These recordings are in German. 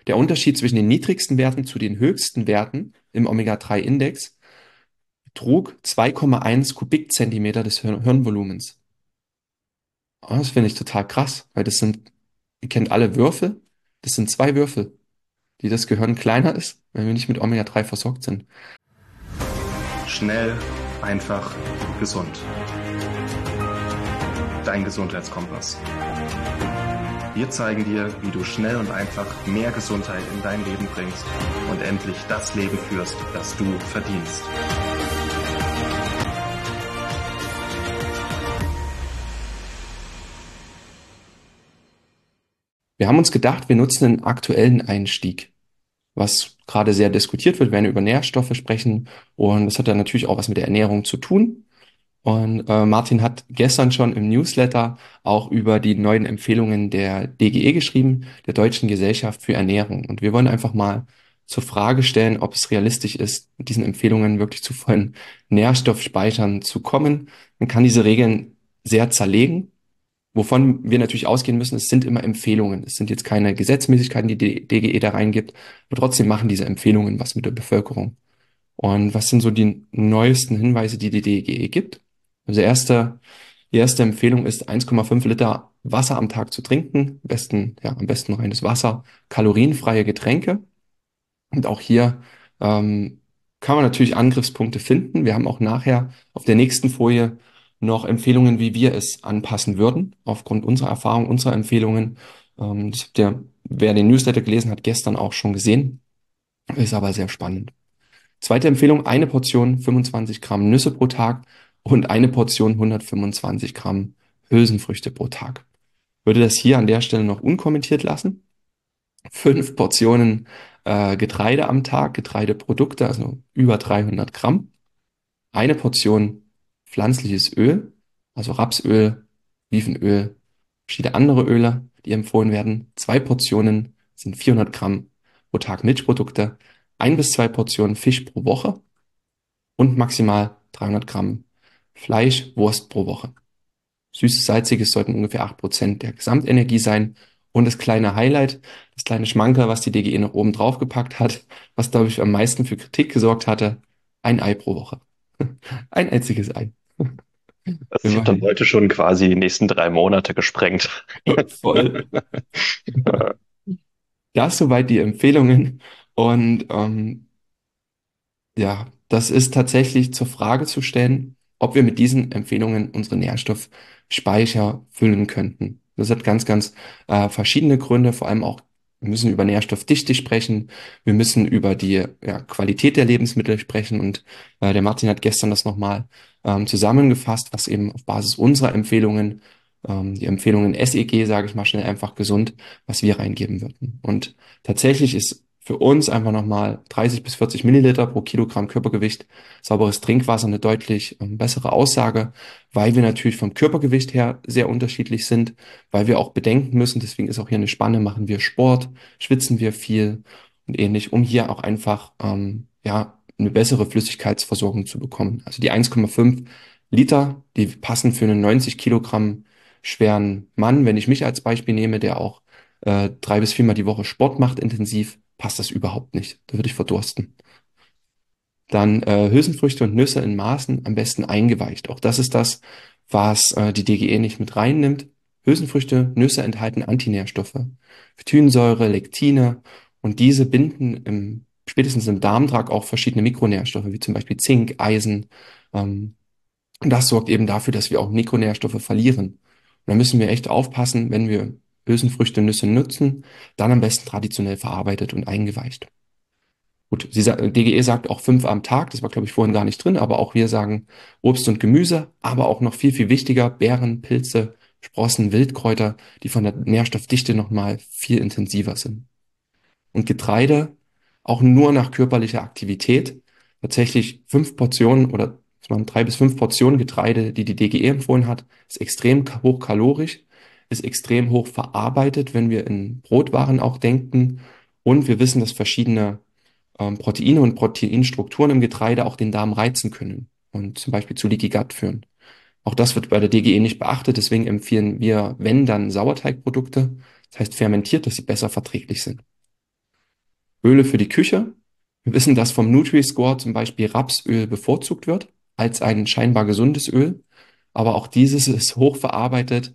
Der Unterschied zwischen den niedrigsten Werten zu den höchsten Werten im Omega-3-Index trug 2,1 Kubikzentimeter des Hirnvolumens. Das finde ich total krass, weil das sind, ihr kennt alle Würfel, das sind 2 Würfel, die das Gehirn kleiner ist, wenn wir nicht mit Omega-3 versorgt sind. Schnell, einfach, gesund. Dein Gesundheitskompass. Wir zeigen dir, wie du schnell und einfach mehr Gesundheit in dein Leben bringst und endlich das Leben führst, das du verdienst. Wir haben uns gedacht, wir nutzen einen aktuellen Einstieg, was gerade sehr diskutiert wird. Wir werden über Nährstoffe sprechen und das hat dann natürlich auch was mit der Ernährung zu tun. Und Martin hat gestern schon im Newsletter auch über die neuen Empfehlungen der DGE geschrieben, der Deutschen Gesellschaft für Ernährung. Und wir wollen einfach mal zur Frage stellen, ob es realistisch ist, mit diesen Empfehlungen wirklich zu vollen Nährstoffspeichern zu kommen. Man kann diese Regeln sehr zerlegen. Wovon wir natürlich ausgehen müssen, es sind immer Empfehlungen. Es sind jetzt keine Gesetzmäßigkeiten, die die DGE da reingibt, aber trotzdem machen diese Empfehlungen was mit der Bevölkerung. Und was sind so die neuesten Hinweise, die die DGE gibt? Also die erste Empfehlung ist 1,5 Liter Wasser am Tag zu trinken. Am besten reines Wasser, kalorienfreie Getränke. Und auch hier kann man natürlich Angriffspunkte finden. Wir haben auch nachher auf der nächsten Folie noch Empfehlungen, wie wir es anpassen würden, aufgrund unserer Erfahrung, unserer Empfehlungen. Das habt ihr, wer den Newsletter gelesen hat, gestern auch schon gesehen. Ist aber sehr spannend. Zweite Empfehlung, eine Portion 25 Gramm Nüsse pro Tag und eine Portion 125 Gramm Hülsenfrüchte pro Tag. Würde das hier an der Stelle noch unkommentiert lassen. 5 Portionen Getreide am Tag, Getreideprodukte, also über 300 Gramm. Eine Portion pflanzliches Öl, also Rapsöl, Olivenöl, verschiedene andere Öle, die empfohlen werden. 2 Portionen sind 400 Gramm pro Tag Milchprodukte. 1 bis 2 Portionen Fisch pro Woche und maximal 300 Gramm Fleisch, Wurst pro Woche. Süßes, Salziges sollten ungefähr 8% der Gesamtenergie sein. Und das kleine Highlight, das kleine Schmankerl, was die DGE noch oben drauf gepackt hat, was, glaube ich, am meisten für Kritik gesorgt hatte, ein Ei pro Woche. Ein einziges Ei. Das hat dann Immerhin. heute schon quasi die nächsten 3 Monate gesprengt. Voll. Äh, Das soweit die Empfehlungen. Und ja, das ist tatsächlich zur Frage zu stellen, ob wir mit diesen Empfehlungen unsere Nährstoffspeicher füllen könnten. Das hat ganz verschiedene Gründe, vor allem auch, wir müssen über Nährstoffdichte sprechen, wir müssen über die Qualität der Lebensmittel sprechen und der Martin hat gestern das nochmal zusammengefasst, was eben auf Basis unserer Empfehlungen, die Empfehlungen SEG, sage ich mal schnell einfach gesund, was wir reingeben würden. Und tatsächlich ist für uns einfach nochmal 30 bis 40 Milliliter pro Kilogramm Körpergewicht sauberes Trinkwasser eine deutlich bessere Aussage, weil wir natürlich vom Körpergewicht her sehr unterschiedlich sind, weil wir auch bedenken müssen, deswegen ist auch hier eine Spanne, machen wir Sport, schwitzen wir viel und ähnlich, um hier auch einfach eine bessere Flüssigkeitsversorgung zu bekommen. Also die 1,5 Liter, die passen für einen 90 Kilogramm schweren Mann, wenn ich mich als Beispiel nehme, der auch 3 bis 4 Mal die Woche Sport macht intensiv, passt das überhaupt nicht. Da würde ich verdursten. Dann Hülsenfrüchte und Nüsse in Maßen, am besten eingeweicht. Auch das ist das, was die DGE nicht mit reinnimmt. Hülsenfrüchte, Nüsse enthalten Antinährstoffe, Phytinsäure, Lektine und diese binden spätestens im Darmtrakt auch verschiedene Mikronährstoffe, wie zum Beispiel Zink, Eisen. Und das sorgt eben dafür, dass wir auch Mikronährstoffe verlieren. Und da müssen wir echt aufpassen, wenn wir Hülsenfrüchte, Nüsse nutzen, dann am besten traditionell verarbeitet und eingeweicht. Gut, DGE sagt auch 5 am Tag, das war, glaube ich, vorhin gar nicht drin, aber auch wir sagen Obst und Gemüse, aber auch noch viel wichtiger, Beeren, Pilze, Sprossen, Wildkräuter, die von der Nährstoffdichte nochmal viel intensiver sind. Und Getreide auch nur nach körperlicher Aktivität. Tatsächlich 5 Portionen oder es waren 3 bis 5 Portionen Getreide, die die DGE empfohlen hat, ist extrem hochkalorisch, ist extrem hoch verarbeitet, wenn wir in Brotwaren auch denken. Und wir wissen, dass verschiedene Proteine und Proteinstrukturen im Getreide auch den Darm reizen können und zum Beispiel zu Leaky Gut führen. Auch das wird bei der DGE nicht beachtet, deswegen empfehlen wir, wenn dann Sauerteigprodukte, das heißt fermentiert, dass sie besser verträglich sind. Öle für die Küche. Wir wissen, dass vom Nutri-Score zum Beispiel Rapsöl bevorzugt wird als ein scheinbar gesundes Öl. Aber auch dieses ist hochverarbeitet,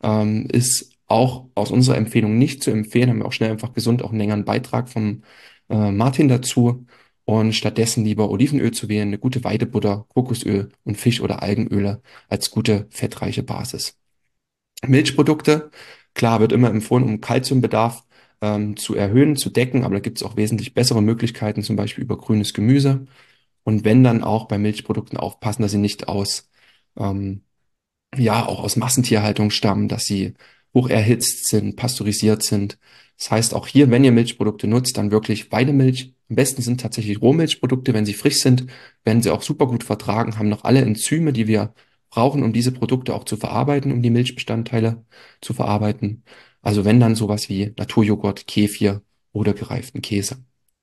ist auch aus unserer Empfehlung nicht zu empfehlen. Haben wir auch schnell einfach gesund auch einen längeren Beitrag vom Martin dazu. Und stattdessen lieber Olivenöl zu wählen, eine gute Weidebutter, Kokosöl und Fisch- oder Algenöle als gute fettreiche Basis. Milchprodukte, klar, wird immer empfohlen, um Kalziumbedarf zu erhöhen, zu decken, aber da gibt es auch wesentlich bessere Möglichkeiten, zum Beispiel über grünes Gemüse. Und wenn dann auch bei Milchprodukten aufpassen, dass sie nicht ähm, ja, auch aus Massentierhaltung stammen, dass sie hoch erhitzt sind, pasteurisiert sind. Das heißt, auch hier, wenn ihr Milchprodukte nutzt, dann wirklich Weidemilch. Am besten sind tatsächlich Rohmilchprodukte, wenn sie frisch sind, werden sie auch super gut vertragen, haben noch alle Enzyme, die wir brauchen, um diese Produkte auch zu verarbeiten, um die Milchbestandteile zu verarbeiten. Also wenn dann sowas wie Naturjoghurt, Kefir oder gereiften Käse.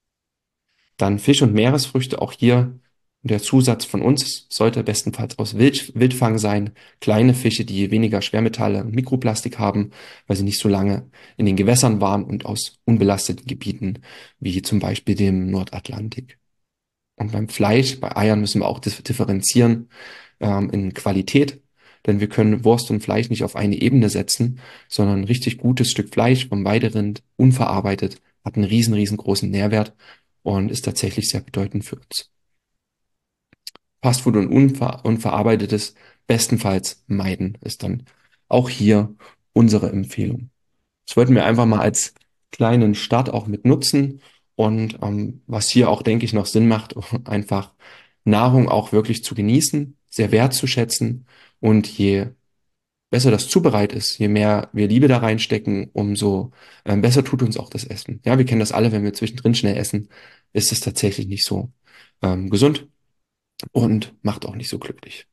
Dann Fisch und Meeresfrüchte, auch hier der Zusatz von uns sollte bestenfalls aus Wildfang sein. Kleine Fische, die weniger Schwermetalle und Mikroplastik haben, weil sie nicht so lange in den Gewässern waren und aus unbelasteten Gebieten, wie zum Beispiel dem Nordatlantik. Und beim Fleisch, bei Eiern müssen wir auch differenzieren in Qualität, denn wir können Wurst und Fleisch nicht auf eine Ebene setzen, sondern ein richtig gutes Stück Fleisch vom Weiderind, unverarbeitet, hat einen riesengroßen Nährwert und ist tatsächlich sehr bedeutend für uns. Fastfood und unverarbeitetes bestenfalls meiden ist dann auch hier unsere Empfehlung. Das wollten wir einfach mal als kleinen Start auch mit nutzen und was hier auch, denke ich, noch Sinn macht, einfach Nahrung auch wirklich zu genießen, sehr wertzuschätzen und je besser das zubereitet ist, je mehr wir Liebe da reinstecken, umso besser tut uns auch das Essen. Ja, wir kennen das alle, wenn wir zwischendrin schnell essen, ist es tatsächlich nicht so gesund und macht auch nicht so glücklich.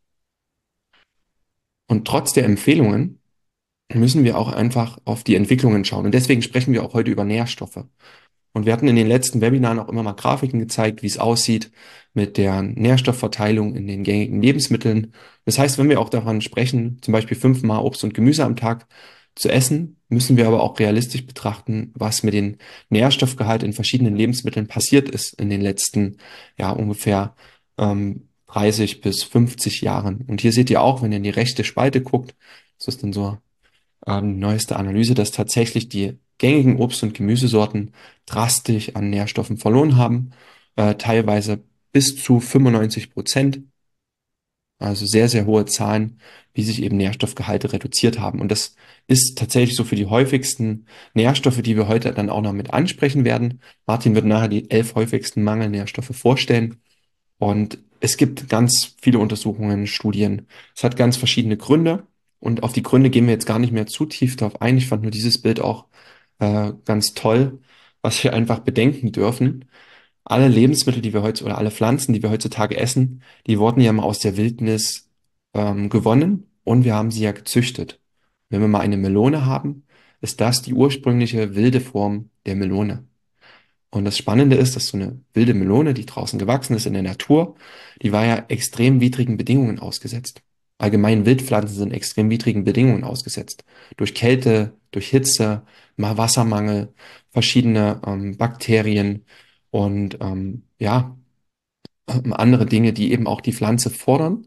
Und trotz der Empfehlungen müssen wir auch einfach auf die Entwicklungen schauen. Und deswegen sprechen wir auch heute über Nährstoffe. Und wir hatten in den letzten Webinaren auch immer mal Grafiken gezeigt, wie es aussieht mit der Nährstoffverteilung in den gängigen Lebensmitteln. Das heißt, wenn wir auch davon sprechen, zum Beispiel 5-mal Obst und Gemüse am Tag zu essen, müssen wir aber auch realistisch betrachten, was mit dem Nährstoffgehalt in verschiedenen Lebensmitteln passiert ist in den letzten, ja, ungefähr 30 bis 50 Jahren. Und hier seht ihr auch, wenn ihr in die rechte Spalte guckt, das ist dann so neueste Analyse, dass tatsächlich die gängigen Obst- und Gemüsesorten drastisch an Nährstoffen verloren haben, teilweise bis zu 95%, also sehr hohe Zahlen, wie sich eben Nährstoffgehalte reduziert haben. Und das ist tatsächlich so für die häufigsten Nährstoffe, die wir heute dann auch noch mit ansprechen werden. Martin wird nachher die 11 häufigsten Mangelnährstoffe vorstellen. Und es gibt ganz viele Untersuchungen, Studien. Es hat ganz verschiedene Gründe. Und auf die Gründe gehen wir jetzt gar nicht mehr zu tief darauf ein. Ich fand nur dieses Bild auch ganz toll, was wir einfach bedenken dürfen. Alle Lebensmittel, die wir heute oder alle Pflanzen, die wir heutzutage essen, die wurden ja mal aus der Wildnis gewonnen und wir haben sie ja gezüchtet. Wenn wir mal eine Melone haben, ist das die ursprüngliche wilde Form der Melone. Und das Spannende ist, dass so eine wilde Melone, die draußen gewachsen ist in der Natur, die war ja extrem widrigen Bedingungen ausgesetzt. Allgemein Wildpflanzen sind extrem widrigen Bedingungen ausgesetzt. Durch Kälte, durch Hitze, mal Wassermangel, verschiedene Bakterien und ja, andere Dinge, die eben auch die Pflanze fordern.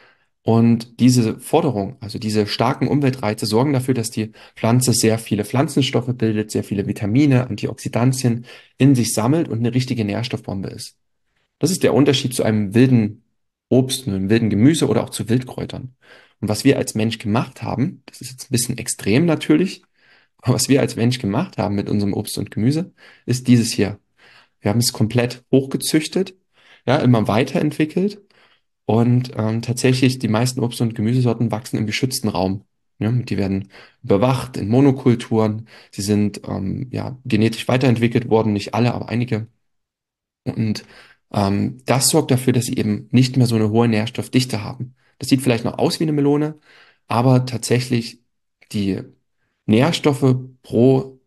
Und diese Forderung, also diese starken Umweltreize, sorgen dafür, dass die Pflanze sehr viele Pflanzenstoffe bildet, sehr viele Vitamine, Antioxidantien in sich sammelt und eine richtige Nährstoffbombe ist. Das ist der Unterschied zu einem wilden Obst, einem wilden Gemüse oder auch zu Wildkräutern. Und was wir als Mensch gemacht haben, das ist jetzt ein bisschen extrem natürlich, aber was wir als Mensch gemacht haben mit unserem Obst und Gemüse, ist dieses hier. Wir haben es komplett hochgezüchtet, ja, immer weiterentwickelt und tatsächlich, die meisten Obst- und Gemüsesorten wachsen im geschützten Raum. Ja, die werden überwacht in Monokulturen. Sie sind ja, genetisch weiterentwickelt worden, nicht alle, aber einige. Und das sorgt dafür, dass sie eben nicht mehr so eine hohe Nährstoffdichte haben. Das sieht vielleicht noch aus wie eine Melone, aber tatsächlich die Nährstoffe pro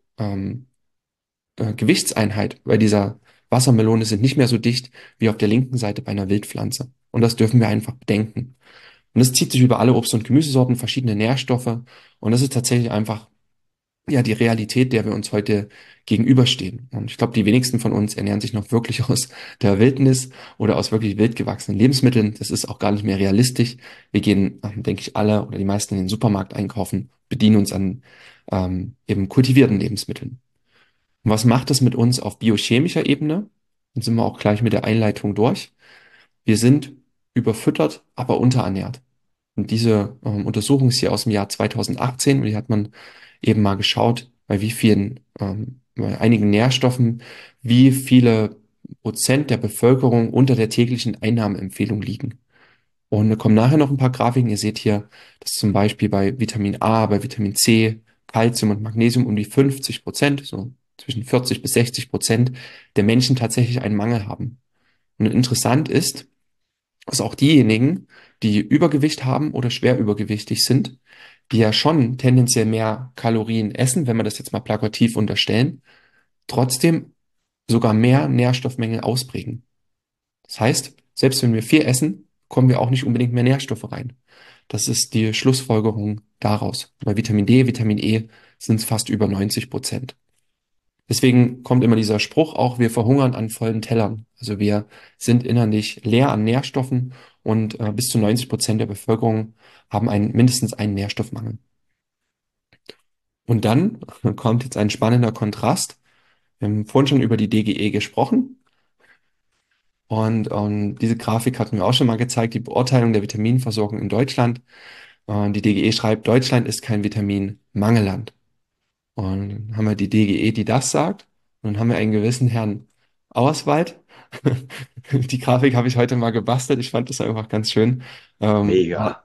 Gewichtseinheit bei dieser Wassermelone sind nicht mehr so dicht wie auf der linken Seite bei einer Wildpflanze. Und das dürfen wir einfach bedenken. Und das zieht sich über alle Obst- und Gemüsesorten, verschiedene Nährstoffe. Und das ist tatsächlich einfach ja die Realität, der wir uns heute gegenüberstehen. Und ich glaube, die wenigsten von uns ernähren sich noch wirklich aus der Wildnis oder aus wirklich wild gewachsenen Lebensmitteln. Das ist auch gar nicht mehr realistisch. Wir gehen, denke ich, alle oder die meisten in den Supermarkt einkaufen, bedienen uns an eben kultivierten Lebensmitteln. Und was macht das mit uns auf biochemischer Ebene? Dann sind wir auch gleich mit der Einleitung durch. Wir sind überfüttert, aber unterernährt. Und diese Untersuchung ist hier aus dem Jahr 2018 und hier hat man eben mal geschaut, bei wie vielen, bei einigen Nährstoffen, wie viele Prozent der Bevölkerung unter der täglichen Einnahmeempfehlung liegen. Und da kommen nachher noch ein paar Grafiken. Ihr seht hier, dass zum Beispiel bei Vitamin A, bei Vitamin C, Calcium und Magnesium um die 50%, so zwischen 40 bis 60% der Menschen tatsächlich einen Mangel haben. Und interessant ist, dass auch diejenigen, die Übergewicht haben oder schwer übergewichtig sind, die ja schon tendenziell mehr Kalorien essen, wenn wir das jetzt mal plakativ unterstellen, trotzdem sogar mehr Nährstoffmängel ausprägen. Das heißt, selbst wenn wir viel essen, kommen wir auch nicht unbedingt mehr Nährstoffe rein. Das ist die Schlussfolgerung daraus. Bei Vitamin D, Vitamin E sind es fast über 90%. Deswegen kommt immer dieser Spruch auch, wir verhungern an vollen Tellern. Also wir sind innerlich leer an Nährstoffen und bis zu 90% der Bevölkerung haben mindestens einen Nährstoffmangel. Und dann kommt jetzt ein spannender Kontrast. Wir haben vorhin schon über die DGE gesprochen und diese Grafik hatten wir auch schon mal gezeigt, die Beurteilung der Vitaminversorgung in Deutschland. Die DGE schreibt, Deutschland ist kein Vitaminmangelland. Und dann haben wir die DGE, die das sagt. Und dann haben wir einen gewissen Herrn Auerswald. Die Grafik habe ich heute mal gebastelt. Ich fand das einfach ganz schön. Mega.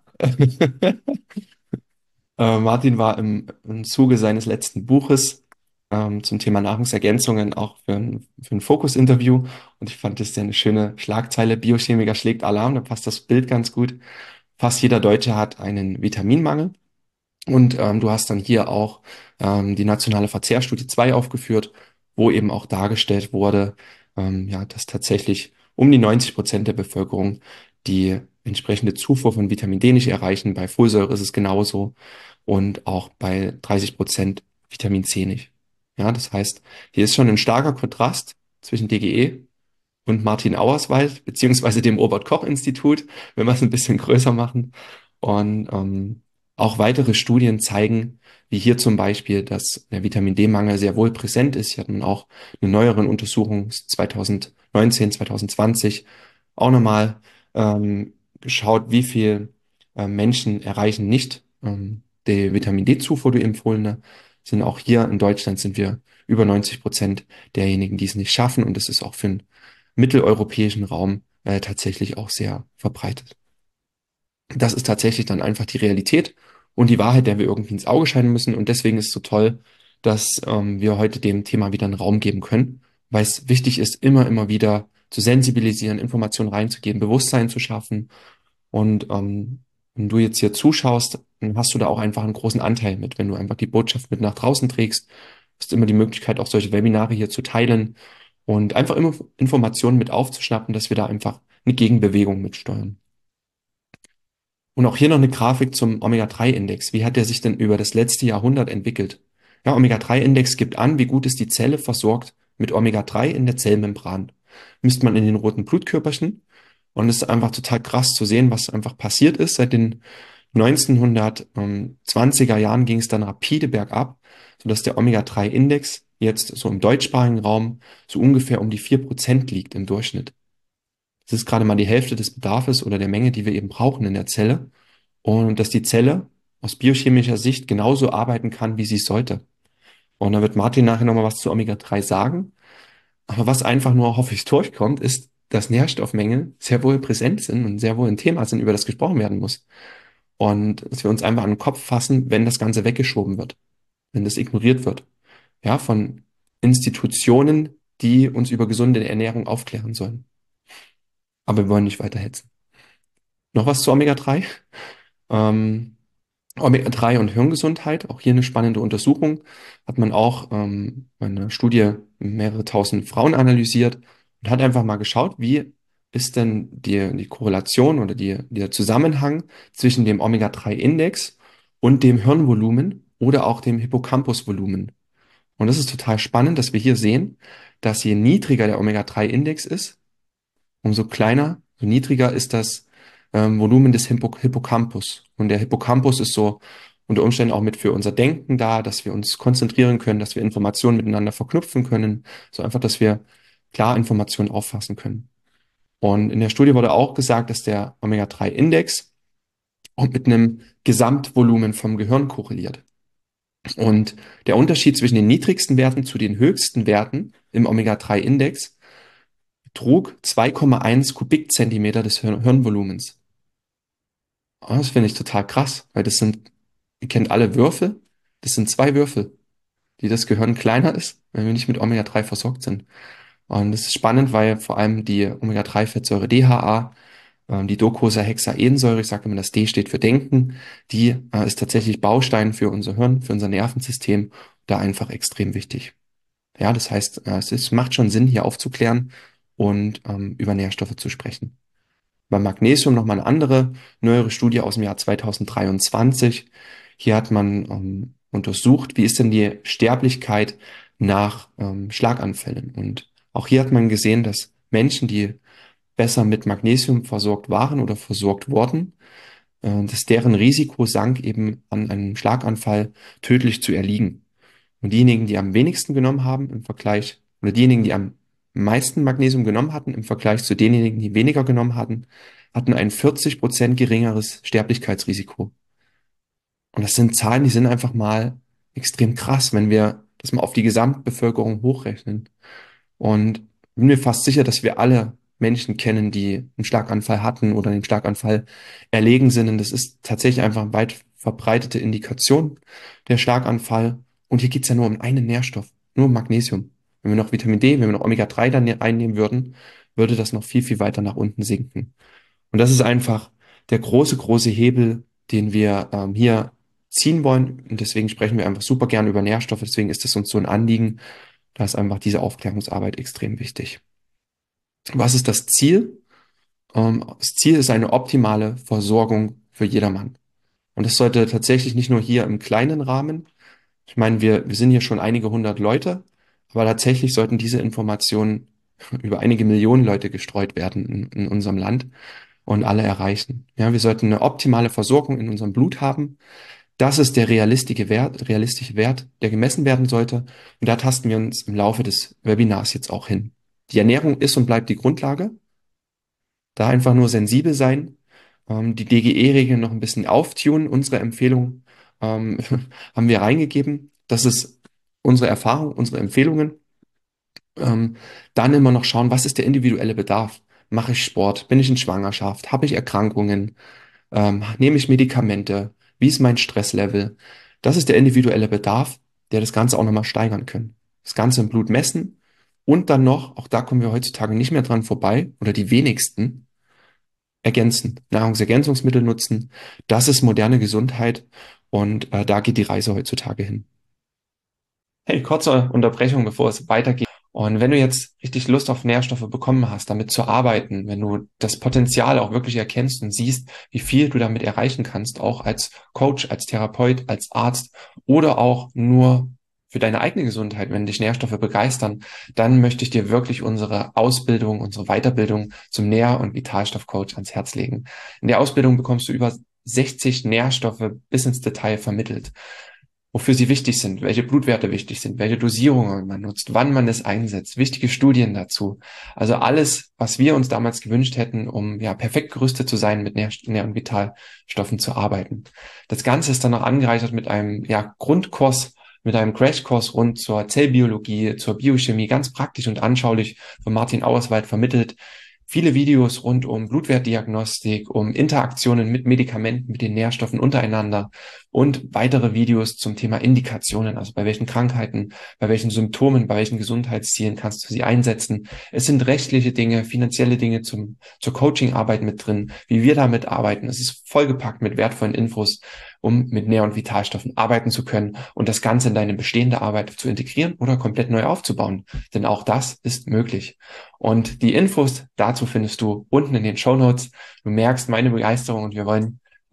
Martin war im Zuge seines letzten Buches zum Thema Nahrungsergänzungen auch für ein Fokus-Interview. Und ich fand das ja eine schöne Schlagzeile. Biochemiker schlägt Alarm. Da passt das Bild ganz gut. Fast jeder Deutsche hat einen Vitaminmangel. Und du hast dann hier auch die nationale Verzehrstudie 2 aufgeführt, wo eben auch dargestellt wurde, ja, dass tatsächlich um die 90% der Bevölkerung die entsprechende Zufuhr von Vitamin D nicht erreichen. Bei Folsäure ist es genauso und auch bei 30% Vitamin C nicht. Ja, das heißt, hier ist schon ein starker Kontrast zwischen DGE und Martin Auerswald, beziehungsweise dem Robert-Koch-Institut, wenn wir es ein bisschen größer machen. Und auch weitere Studien zeigen, wie hier zum Beispiel, dass der Vitamin D-Mangel sehr wohl präsent ist. Hier hat man auch eine neueren Untersuchung 2019, 2020 auch nochmal geschaut, wie viel Menschen erreichen nicht die Vitamin D-Zufuhr, die empfohlene. Sind auch hier in Deutschland sind wir über 90% derjenigen, die es nicht schaffen. Und das ist auch für einen mitteleuropäischen Raum tatsächlich auch sehr verbreitet. Das ist tatsächlich dann einfach die Realität und die Wahrheit, der wir irgendwie ins Auge scheinen müssen. Und deswegen ist es so toll, dass wir heute dem Thema wieder einen Raum geben können, weil es wichtig ist, immer wieder zu sensibilisieren, Informationen reinzugeben, Bewusstsein zu schaffen. Und wenn du jetzt hier zuschaust, dann hast du da auch einfach einen großen Anteil mit, wenn du einfach die Botschaft mit nach draußen trägst. Hast immer die Möglichkeit, auch solche Webinare hier zu teilen und einfach immer Informationen mit aufzuschnappen, dass wir da einfach eine Gegenbewegung mitsteuern. Und auch hier noch eine Grafik zum Omega-3-Index. Wie hat der sich denn über das letzte Jahrhundert entwickelt? Ja, Omega-3-Index gibt an, wie gut ist die Zelle versorgt mit Omega-3 in der Zellmembran. Misst man in den roten Blutkörperchen. Und es ist einfach total krass zu sehen, was einfach passiert ist. Seit den 1920er Jahren ging es dann rapide bergab, sodass der Omega-3-Index jetzt so im deutschsprachigen Raum so ungefähr um die 4% liegt im Durchschnitt. Das ist gerade mal die Hälfte des Bedarfs oder der Menge, die wir eben brauchen in der Zelle. Und dass die Zelle aus biochemischer Sicht genauso arbeiten kann, wie sie es sollte. Und da wird Martin nachher nochmal was zu Omega-3 sagen. Aber was einfach nur hoffe ich durchkommt, ist, dass Nährstoffmängel sehr wohl präsent sind und sehr wohl ein Thema sind, über das gesprochen werden muss. Und dass wir uns einfach an den Kopf fassen, wenn das Ganze weggeschoben wird, wenn das ignoriert wird. Ja, von Institutionen, die uns über gesunde Ernährung aufklären sollen. Aber wir wollen nicht weiter hetzen. Noch was zu Omega-3? Ähm, Omega-3 und Hirngesundheit, auch hier eine spannende Untersuchung, hat man auch bei einer Studie mehrere tausend Frauen analysiert und hat einfach mal geschaut, wie ist denn die Korrelation oder der Zusammenhang zwischen dem Omega-3-Index und dem Hirnvolumen oder auch dem Hippocampusvolumen. Und das ist total spannend, dass wir hier sehen, dass je niedriger der Omega-3-Index ist, umso kleiner, so niedriger ist das Volumen des Hippocampus. Und der Hippocampus ist so unter Umständen auch mit für unser Denken da, dass wir uns konzentrieren können, dass wir Informationen miteinander verknüpfen können, so einfach, dass wir klar Informationen auffassen können. Und in der Studie wurde auch gesagt, dass der Omega-3-Index auch mit einem Gesamtvolumen vom Gehirn korreliert. Und der Unterschied zwischen den niedrigsten Werten zu den höchsten Werten im Omega-3-Index betrug 2,1 Kubikzentimeter des Hirnvolumens. Das finde ich total krass, weil das sind, ihr kennt alle Würfel, das sind 2 Würfel, die das Gehirn kleiner ist, wenn wir nicht mit Omega-3 versorgt sind. Und das ist spannend, weil vor allem die Omega-3-Fettsäure DHA, die Docosahexaensäure, ich sage immer, das D steht für Denken, die ist tatsächlich Baustein für unser Hirn, für unser Nervensystem, da einfach extrem wichtig. Ja, das heißt, macht schon Sinn, hier aufzuklären und über Nährstoffe zu sprechen. Beim Magnesium nochmal eine andere, neuere Studie aus dem Jahr 2023. Hier hat man untersucht, wie ist denn die Sterblichkeit nach Schlaganfällen. Und auch hier hat man gesehen, dass Menschen, die besser mit Magnesium versorgt waren oder versorgt wurden, dass deren Risiko sank, eben an einem Schlaganfall tödlich zu erliegen. Und diejenigen, die am wenigsten genommen haben im Vergleich, oder diejenigen, die am meisten Magnesium genommen hatten, im Vergleich zu denjenigen, die weniger genommen hatten, hatten ein 40% geringeres Sterblichkeitsrisiko. Und das sind Zahlen, die sind einfach mal extrem krass, wenn wir das mal auf die Gesamtbevölkerung hochrechnen. Und bin mir fast sicher, dass wir alle Menschen kennen, die einen Schlaganfall hatten oder einen Schlaganfall erlegen sind. Und das ist tatsächlich einfach eine weit verbreitete Indikation, der Schlaganfall. Und hier geht's ja nur um einen Nährstoff, nur um Magnesium. Wenn wir noch Vitamin D, wenn wir noch Omega-3 dann einnehmen würden, würde das noch viel, viel weiter nach unten sinken. Und das ist einfach der große, große Hebel, den wir hier ziehen wollen. Und deswegen sprechen wir einfach super gern über Nährstoffe. Deswegen ist es uns so ein Anliegen. Da ist einfach diese Aufklärungsarbeit extrem wichtig. Was ist das Ziel? Das Ziel ist eine optimale Versorgung für jedermann. Und das sollte tatsächlich nicht nur hier im kleinen Rahmen. Ich meine, wir sind hier schon einige hundert Leute, aber tatsächlich sollten diese Informationen über einige Millionen Leute gestreut werden in unserem Land und alle erreichen. Ja, wir sollten eine optimale Versorgung in unserem Blut haben. Das ist der realistische Wert, der gemessen werden sollte. Und da tasten wir uns im Laufe des Webinars jetzt auch hin. Die Ernährung ist und bleibt die Grundlage. Da einfach nur sensibel sein, die DGE-Regeln noch ein bisschen auftunen. Unsere Empfehlung haben wir reingegeben. Das ist unsere Erfahrung, unsere Empfehlungen. Dann immer noch schauen, was ist der individuelle Bedarf? Mache ich Sport? Bin ich in Schwangerschaft? Habe ich Erkrankungen? Nehme ich Medikamente? Wie ist mein Stresslevel? Das ist der individuelle Bedarf, der das Ganze auch nochmal steigern können. Das Ganze im Blut messen und dann noch, auch da kommen wir heutzutage nicht mehr dran vorbei, oder die wenigsten, ergänzen, Nahrungsergänzungsmittel nutzen. Das ist moderne Gesundheit und da geht die Reise heutzutage hin. Hey, kurze Unterbrechung, bevor es weitergeht. Und wenn du jetzt richtig Lust auf Nährstoffe bekommen hast, damit zu arbeiten, wenn du das Potenzial auch wirklich erkennst und siehst, wie viel du damit erreichen kannst, auch als Coach, als Therapeut, als Arzt oder auch nur für deine eigene Gesundheit, wenn dich Nährstoffe begeistern, dann möchte ich dir wirklich unsere Ausbildung, unsere Weiterbildung zum Nähr- und Vitalstoffcoach ans Herz legen. In der Ausbildung bekommst du über 60 Nährstoffe bis ins Detail vermittelt, wofür sie wichtig sind, welche Blutwerte wichtig sind, welche Dosierungen man nutzt, wann man es einsetzt, wichtige Studien dazu. Also alles, was wir uns damals gewünscht hätten, um ja perfekt gerüstet zu sein, mit Nähr- und Vitalstoffen zu arbeiten. Das Ganze ist dann noch angereichert mit einem Grundkurs, mit einem Crashkurs rund zur Zellbiologie, zur Biochemie, ganz praktisch und anschaulich von Martin Auerswald vermittelt. Viele Videos rund um Blutwertdiagnostik, um Interaktionen mit Medikamenten, mit den Nährstoffen untereinander und weitere Videos zum Thema Indikationen, also bei welchen Krankheiten, bei welchen Symptomen, bei welchen Gesundheitszielen kannst du sie einsetzen. Es sind rechtliche Dinge, finanzielle Dinge zur Coachingarbeit mit drin, wie wir damit arbeiten. Es ist vollgepackt mit wertvollen Infos, um mit Nähr- und Vitalstoffen arbeiten zu können und das Ganze in deine bestehende Arbeit zu integrieren oder komplett neu aufzubauen. Denn auch das ist möglich. Und die Infos dazu findest du unten in den Shownotes. Du merkst meine Begeisterung und wir wollen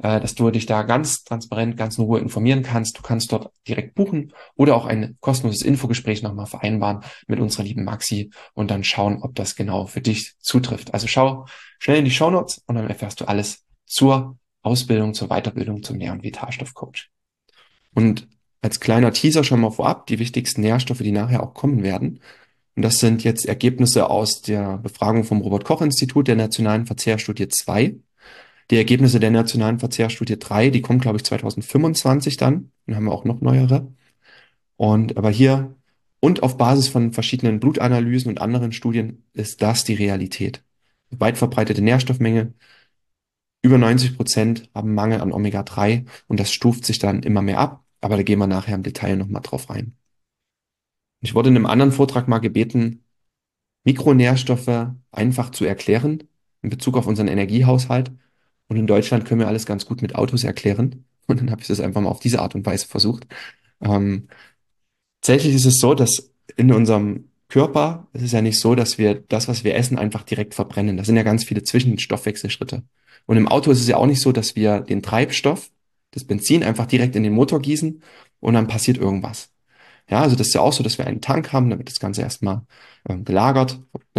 dass du dich da ganz transparent, ganz in Ruhe informieren kannst. Du kannst dort direkt buchen oder auch ein kostenloses Infogespräch nochmal vereinbaren mit unserer lieben Maxi und dann schauen, ob das genau für dich zutrifft. Also schau schnell in die Shownotes und dann erfährst du alles zur Ausbildung, zur Weiterbildung zum Nähr- und Vitalstoffcoach. Und als kleiner Teaser schon mal vorab, die wichtigsten Nährstoffe, die nachher auch kommen werden. Und das sind jetzt Ergebnisse aus der Befragung vom Robert-Koch-Institut der Nationalen Verzehrstudie 2. Die Ergebnisse der Nationalen Verzehrstudie 3, die kommen, glaube ich, 2025 dann. Dann haben wir auch noch neuere. Und aber hier und auf Basis von verschiedenen Blutanalysen und anderen Studien ist das die Realität. Weit verbreitete Nährstoffmenge, über 90% haben Mangel an Omega-3 und das stuft sich dann immer mehr ab. Aber da gehen wir nachher im Detail nochmal drauf rein. Ich wurde in einem anderen Vortrag mal gebeten, Mikronährstoffe einfach zu erklären in Bezug auf unseren Energiehaushalt. Und in Deutschland können wir alles ganz gut mit Autos erklären. Und dann habe ich das einfach mal auf diese Art und Weise versucht. Ähm, Tatsächlich ist es so, dass in unserem Körper, es ist ja nicht so, dass wir das, was wir essen, einfach direkt verbrennen. Das sind ja ganz viele Zwischenstoffwechselschritte. Und im Auto ist es ja auch nicht so, dass wir den Treibstoff, das Benzin, einfach direkt in den Motor gießen und dann passiert irgendwas. Ja, also das ist ja auch so, dass wir einen Tank haben, da wird das Ganze erstmal gelagert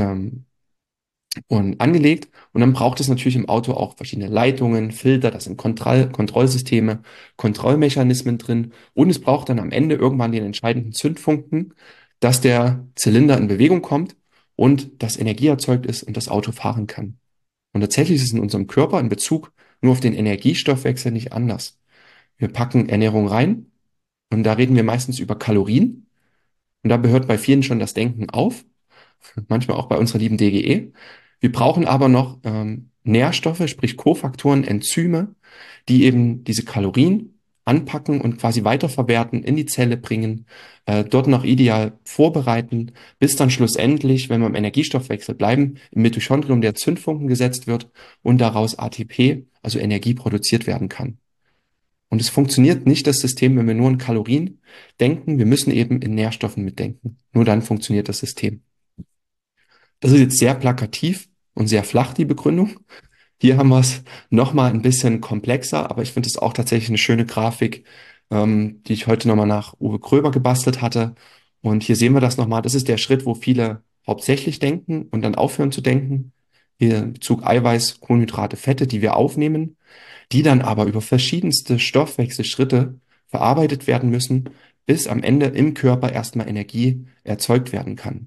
und angelegt. Und dann braucht es natürlich im Auto auch verschiedene Leitungen, Filter, das sind Kontrollsysteme, Kontrollmechanismen drin. Und es braucht dann am Ende irgendwann den entscheidenden Zündfunken, dass der Zylinder in Bewegung kommt und dass Energie erzeugt ist und das Auto fahren kann. Und tatsächlich ist es in unserem Körper in Bezug nur auf den Energiestoffwechsel nicht anders. Wir packen Ernährung rein und da reden wir meistens über Kalorien. Und da hört bei vielen schon das Denken auf, manchmal auch bei unserer lieben DGE. Wir brauchen aber noch Nährstoffe, sprich Kofaktoren, Enzyme, die eben diese Kalorien anpacken und quasi weiterverwerten, in die Zelle bringen, dort noch ideal vorbereiten, bis dann schlussendlich, wenn wir im Energiestoffwechsel bleiben, im Mitochondrium der Zündfunken gesetzt wird und daraus ATP, also Energie, produziert werden kann. Und es funktioniert nicht, das System, wenn wir nur in Kalorien denken. Wir müssen eben in Nährstoffen mitdenken. Nur dann funktioniert das System. Das ist jetzt sehr plakativ und sehr flach, die Begründung. Hier haben wir es nochmal ein bisschen komplexer, aber ich finde es auch tatsächlich eine schöne Grafik, die ich heute nochmal nach Uwe Kröber gebastelt hatte. Und hier sehen wir das nochmal. Das ist der Schritt, wo viele hauptsächlich denken und dann aufhören zu denken. Hier in Bezug Eiweiß, Kohlenhydrate, Fette, die wir aufnehmen, die dann aber über verschiedenste Stoffwechselschritte verarbeitet werden müssen, bis am Ende im Körper erstmal Energie erzeugt werden kann.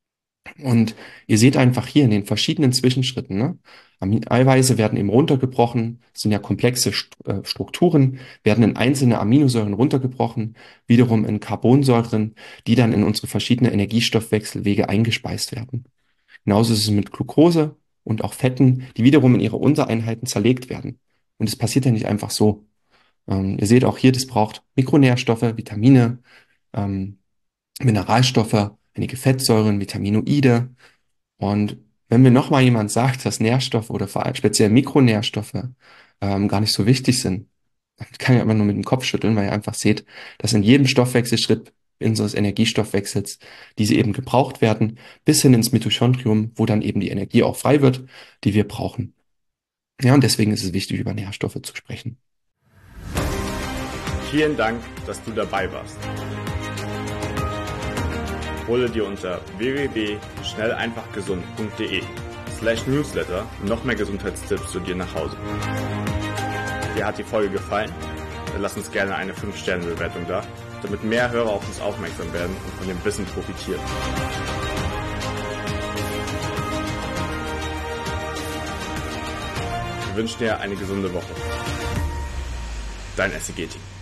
Und ihr seht einfach hier in den verschiedenen Zwischenschritten, ne? Eiweiße werden eben runtergebrochen, das sind ja komplexe Strukturen, werden in einzelne Aminosäuren runtergebrochen, wiederum in Carbonsäuren, die dann in unsere verschiedenen Energiestoffwechselwege eingespeist werden. Genauso ist es mit Glucose und auch Fetten, die wiederum in ihre Untereinheiten zerlegt werden. Und es passiert ja nicht einfach so. Ihr seht auch hier, das braucht Mikronährstoffe, Vitamine, ähm, Mineralstoffe, einige Fettsäuren, Vitaminoide. Und wenn mir nochmal jemand sagt, dass Nährstoffe oder vor allem speziell Mikronährstoffe gar nicht so wichtig sind, dann kann ich einfach nur mit dem Kopf schütteln, weil ihr einfach seht, dass in jedem Stoffwechselschritt unseres Energiestoffwechsels diese eben gebraucht werden, bis hin ins Mitochondrium, wo dann eben die Energie auch frei wird, die wir brauchen. Ja, und deswegen ist es wichtig, über Nährstoffe zu sprechen. Vielen Dank, dass du dabei warst. Hole dir unter www.schnelleinfachgesund.de/newsletter noch mehr Gesundheitstipps zu dir nach Hause. Dir hat die Folge gefallen? Dann lass uns gerne eine 5-Sterne-Bewertung da, damit mehr Hörer auf uns aufmerksam werden und von dem Wissen profitieren. Wir wünschen dir eine gesunde Woche. Dein SEG-Team.